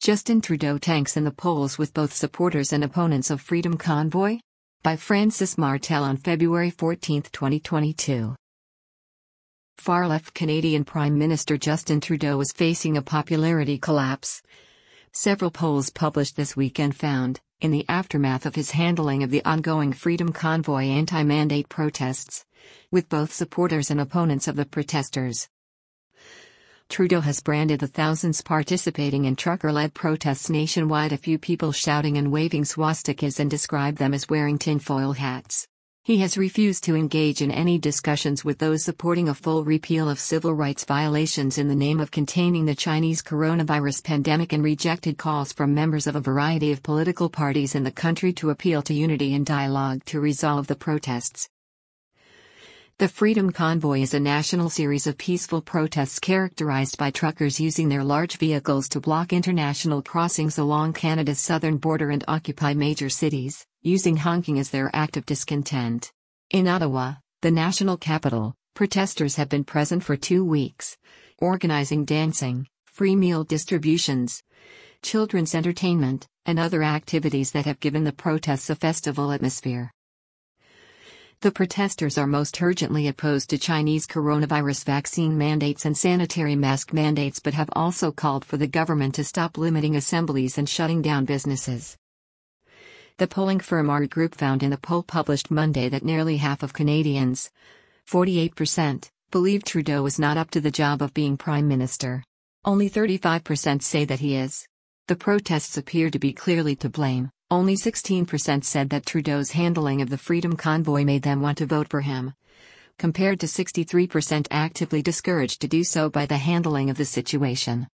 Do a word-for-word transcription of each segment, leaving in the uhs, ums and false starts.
Justin Trudeau tanks in the polls with both supporters and opponents of Freedom Convoy? By Francis Martel on February fourteenth, twenty twenty-two. Far-left Canadian Prime Minister Justin Trudeau is facing a popularity collapse. Several polls published this weekend found, in the aftermath of his handling of the ongoing Freedom Convoy anti-mandate protests, with both supporters and opponents of the protesters. Trudeau has branded the thousands participating in trucker-led protests nationwide a few people shouting and waving swastikas and described them as wearing tinfoil hats. He has refused to engage in any discussions with those supporting a full repeal of civil rights violations in the name of containing the Chinese coronavirus pandemic and rejected calls from members of a variety of political parties in the country to appeal to unity and dialogue to resolve the protests. The Freedom Convoy is a national series of peaceful protests characterized by truckers using their large vehicles to block international crossings along Canada's southern border and occupy major cities, using honking as their act of discontent. In Ottawa, the national capital, protesters have been present for two weeks, organizing dancing, free meal distributions, children's entertainment, and other activities that have given the protests a festival atmosphere. The protesters are most urgently opposed to Chinese coronavirus vaccine mandates and sanitary mask mandates but have also called for the government to stop limiting assemblies and shutting down businesses. The polling firm R Group found in a poll published Monday that nearly half of Canadians, forty-eight percent, believe Trudeau is not up to the job of being Prime Minister. Only thirty-five percent say that he is. The protests appear to be clearly to blame. Only sixteen percent said that Trudeau's handling of the Freedom Convoy made them want to vote for him, compared to sixty-three percent actively discouraged to do so by the handling of the situation.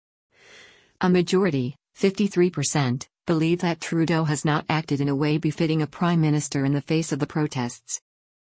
A majority, fifty-three percent, believe that Trudeau has not acted in a way befitting a prime minister in the face of the protests.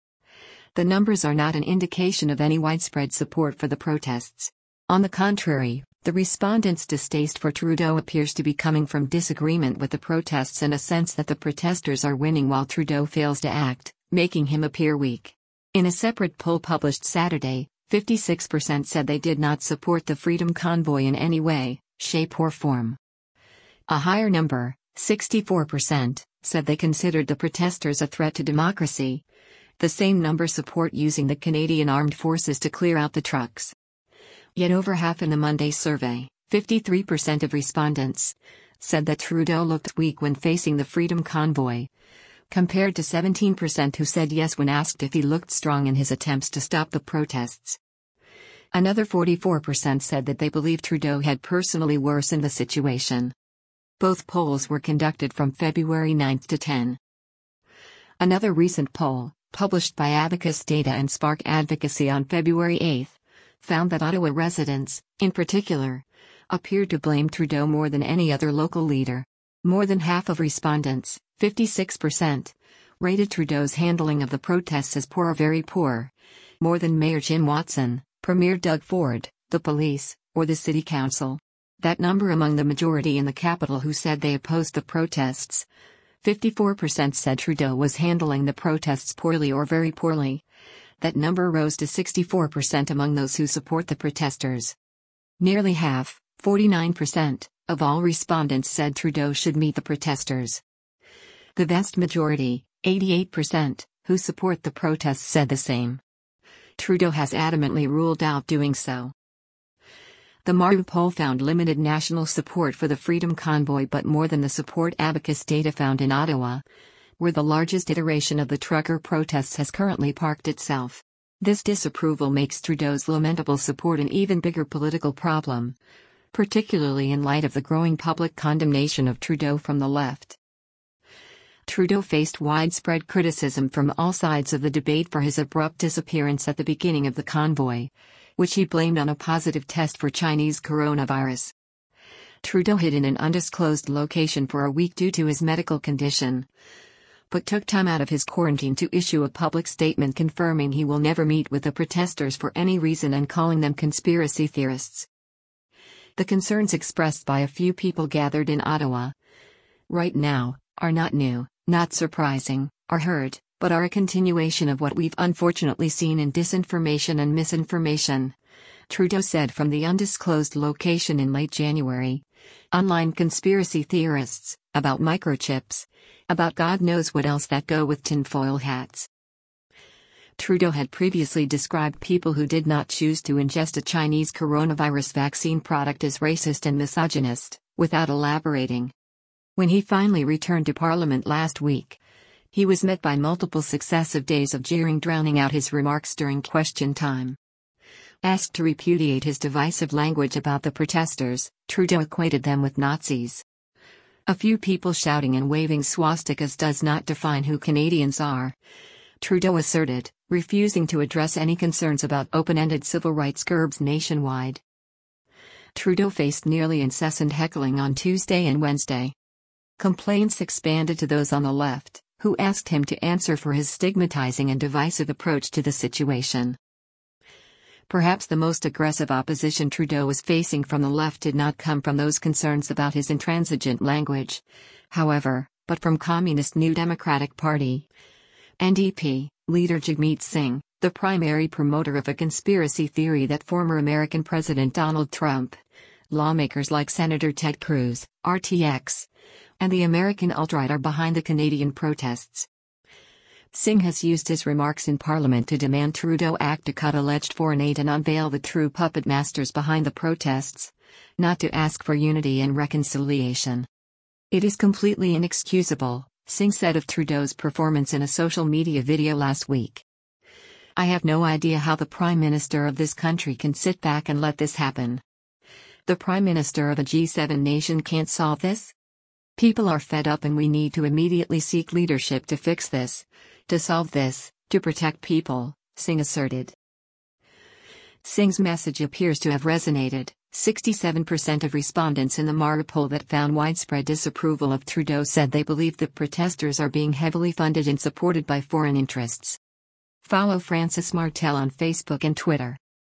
The numbers are not an indication of any widespread support for the protests. On the contrary, the respondents' distaste for Trudeau appears to be coming from disagreement with the protests and a sense that the protesters are winning while Trudeau fails to act, making him appear weak. In a separate poll published Saturday, fifty-six percent said they did not support the Freedom Convoy in any way, shape or form. A higher number, sixty-four percent, said they considered the protesters a threat to democracy. The same number support using the Canadian Armed Forces to clear out the trucks. Yet over half in the Monday survey, fifty-three percent of respondents, said that Trudeau looked weak when facing the Freedom Convoy, compared to seventeen percent who said yes when asked if he looked strong in his attempts to stop the protests. Another forty-four percent said that they believe Trudeau had personally worsened the situation. Both polls were conducted from February ninth to tenth. Another recent poll, published by Abacus Data and Spark Advocacy on February eighth, found that Ottawa residents, in particular, appeared to blame Trudeau more than any other local leader. More than half of respondents, fifty-six percent, rated Trudeau's handling of the protests as poor or very poor, more than Mayor Jim Watson, Premier Doug Ford, the police, or the City Council. That number among the majority in the capital who said they opposed the protests, fifty-four percent said Trudeau was handling the protests poorly or very poorly. That number rose to sixty-four percent among those who support the protesters. Nearly half, forty-nine percent, of all respondents said Trudeau should meet the protesters. The vast majority, eighty-eight percent, who support the protests said the same. Trudeau has adamantly ruled out doing so. The Maru poll found limited national support for the Freedom Convoy but more than the support Abacus Data found in Ottawa, where the largest iteration of the trucker protests has currently parked itself. This disapproval makes Trudeau's lamentable support an even bigger political problem, particularly in light of the growing public condemnation of Trudeau from the left. Trudeau faced widespread criticism from all sides of the debate for his abrupt disappearance at the beginning of the convoy, which he blamed on a positive test for Chinese coronavirus. Trudeau hid in an undisclosed location for a week due to his medical condition, but took time out of his quarantine to issue a public statement confirming he will never meet with the protesters for any reason and calling them conspiracy theorists. The concerns expressed by a few people gathered in Ottawa right now are not new, not surprising, or heard, but are a continuation of what we've unfortunately seen in disinformation and misinformation, Trudeau said from the undisclosed location in late January. Online conspiracy theorists, about microchips, about God knows what else that go with tinfoil hats. Trudeau had previously described people who did not choose to ingest a Chinese coronavirus vaccine product as racist and misogynist, without elaborating. When he finally returned to Parliament last week, he was met by multiple successive days of jeering, drowning out his remarks during question time. Asked to repudiate his divisive language about the protesters, Trudeau equated them with Nazis. A few people shouting and waving swastikas does not define who Canadians are, Trudeau asserted, refusing to address any concerns about open-ended civil rights curbs nationwide. Trudeau faced nearly incessant heckling on Tuesday and Wednesday. Complaints expanded to those on the left, who asked him to answer for his stigmatizing and divisive approach to the situation. Perhaps the most aggressive opposition Trudeau was facing from the left did not come from those concerns about his intransigent language, however, but from Communist New Democratic Party N D P leader Jagmeet Singh, the primary promoter of a conspiracy theory that former American President Donald Trump, lawmakers like Senator Ted Cruz, R T X, and the American alt-right are behind the Canadian protests. Singh has used his remarks in Parliament to demand Trudeau act to cut alleged foreign aid and unveil the true puppet masters behind the protests, not to ask for unity and reconciliation. It is completely inexcusable, Singh said of Trudeau's performance in a social media video last week. I have no idea how the Prime Minister of this country can sit back and let this happen. The Prime Minister of a G seven nation can't solve this? People are fed up and we need to immediately seek leadership to fix this, to solve this, to protect people, Singh asserted. Singh's message appears to have resonated. sixty-seven percent of respondents in the Mara poll that found widespread disapproval of Trudeau said they believe the protesters are being heavily funded and supported by foreign interests. Follow Francis Martel on Facebook and Twitter.